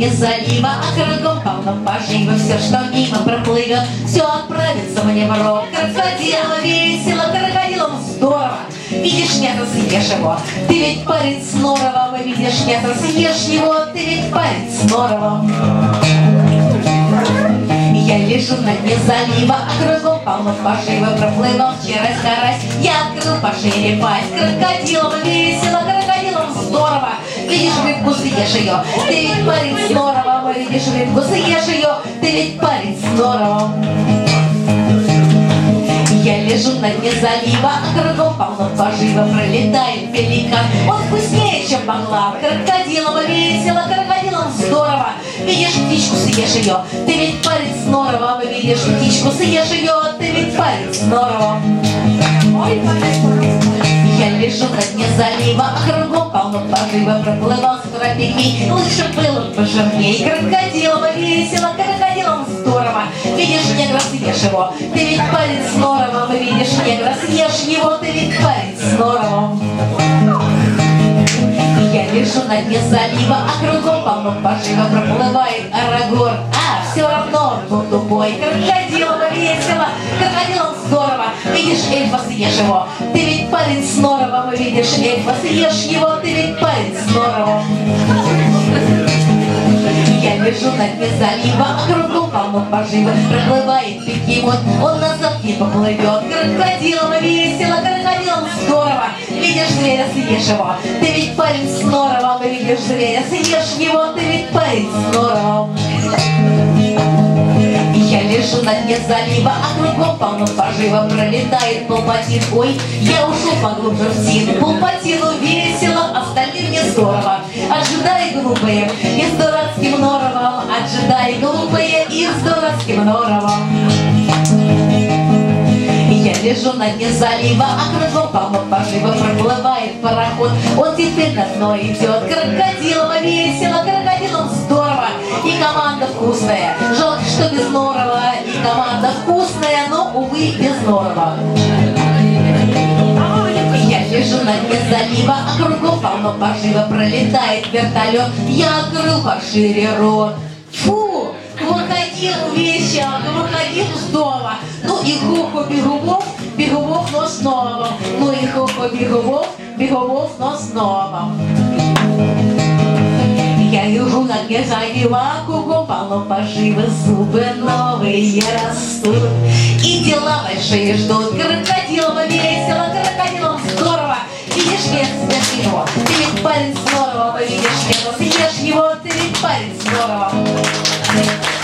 дне залива, а кругом полно пожива. Все, что мимо проплывет, все отправится мне в рот. Крокодилам весело, крокодилам здорово. Видишь, нет, съешь его, ты ведь парень с норовом. Видишь, нет, съешь его, ты ведь парень с норовом. Я лежу на дне залива, а кругом полно пожива. Проплывал вчера карась, я открыл пошире пасть. Крокодилам весело, крокодилам здорово. Видишь рыбку, съешь ее, ты ведь парень с норовом. Видишь рыбку, съешь ее, ты ведь парень с норовом. Я лежу на дне залива, а кругом полно пожива. Пролетает пеликан, он вкуснее, чем баклава. Крокодилам весело, крокодилам здорово. Видишь птичку, съешь ее, ты ведь парень с норовом. Видишь птичку, съешь ее, ты ведь парень с норовом. Я лежу на дне залива, а кругом полно пожива. Проплывал скоропекий, лучше было пожирней. Крокодилам весело, крокодилам здорово. Видишь негра, съешь его, ты ведь парень с норовом. Видишь негра, съешь его, ты ведь парень с норовом. Я лежу на дне залива, а кругом полно пожива. Проплывает Арагорн, а все равно он тупой. Крокодилам весело, крокодилам здорово. Видишь эльфа, съешь его, ты ведь парень с норовом. Видишь эльфа, съешь его, ты ведь парень с норовом. Я лежу на дне залива, а кругом полно пожива. Проплывает бегемот, он назад не поплывет. Крокодилам весело, крокодилам здорово. Видишь зверя, съешь его, ты ведь парень с норовом. Видишь зверя, съешь его, ты ведь парень с норовом. Я лежу на дне залива, а кругом полно пожива. Пролетает полпатин, ой, я ушел поглубже в син. Полпатину весело, остальным не здорово. Отжидай глупые и с дурацким норовом. Отжидай глупые и с дурацким норовом. Я лежу на дне залива, а кругом полно пожива. Проплывает пароход, он теперь на дно идет. Крокодилам весело, крокодилам здорово. И команда вкусная, жалко, что без норова. И команда вкусная, но, увы, без норова. Я лежу на дне залива, а кругом полно пожива. Пролетает вертолет, я открыл пошире рот. Фу, выходил весело, выходил здорово. Ну и хуху бегунов, бегунов, но с новым. Ну и хуху бегунов, бегунов, но с новым. Я лежу на дне залива, кругом полно пожива. Зубы новые растут и дела большие ждут. Крокодилам весело, крокодилам здорово. Видишь, нет, съешь его, ты ведь парень с норовом. Видишь, нет, съешь его, ты ведь парень с норовом.